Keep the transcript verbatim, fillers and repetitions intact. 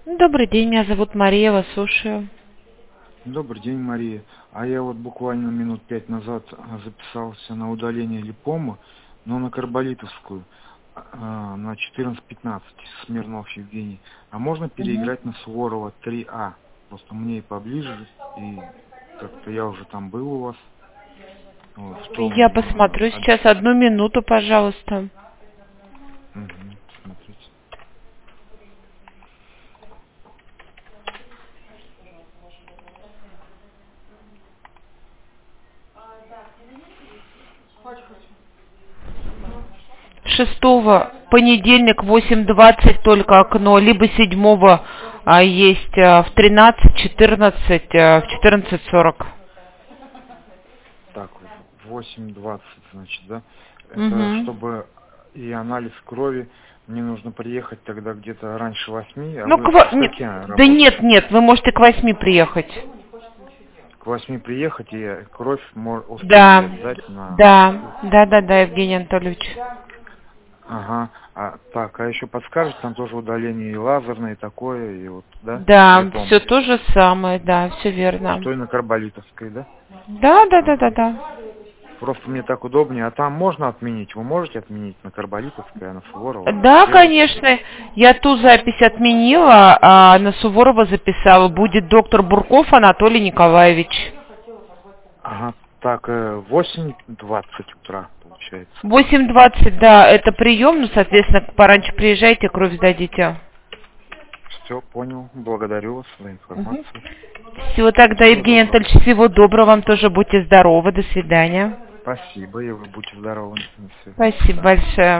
Добрый день, меня зовут Мария, вас слушаю. Добрый день, Мария. А я вот буквально минут пять назад а, записался на удаление липомы, но на карболитовскую, а, на четырнадцать пятнадцать, Смирнов Евгений. А можно Мгм. переиграть на Суворова три А? Просто мне и поближе, и как-то я уже там был у вас. Вот, в том, Я а, посмотрю а, сейчас одну минуту, пожалуйста. мгм, смотрите. Шестого понедельник восемь двадцать только окно, либо седьмого а, есть а, в тринадцать, четырнадцать, а, в четырнадцать сорок. Так, в восемь двадцать, значит, да? Это Угу. чтобы и анализ крови, мне нужно приехать тогда где-то раньше восьми, а Ну, к вы ва- со не- скольки да работаете? нет, нет, вы можете к восьми приехать. К восьми приехать, и кровь мо- успеете Да, сдать на... да, да, да, да, Евгений Анатольевич. Ага, а, так, а еще подскажете, там тоже удаление и лазерное, и такое, и вот, да, Да, все липома. то же самое, да, все верно. Что и на карболитовской, да? Да, да, да, да, Ага. да. Просто мне так удобнее. А там можно отменить? Вы можете отменить на карболитовской, а на Суворова Да, сделайте? конечно. Я ту запись отменила, а на Суворова записала. Будет доктор Бурков Анатолий Николаевич. Ага, так, э, восемь двадцать утра, получается. восемь двадцать, да, это прием, ну, соответственно, пораньше приезжайте, кровь сдадите. Все, понял. Благодарю вас за Угу. информацию. Всего тогда, Всего Евгений доброго. Анатольевич, всего доброго, вам тоже будьте здоровы, до свидания. Спасибо, и вы будьте здоровы. До свидания. Спасибо большое.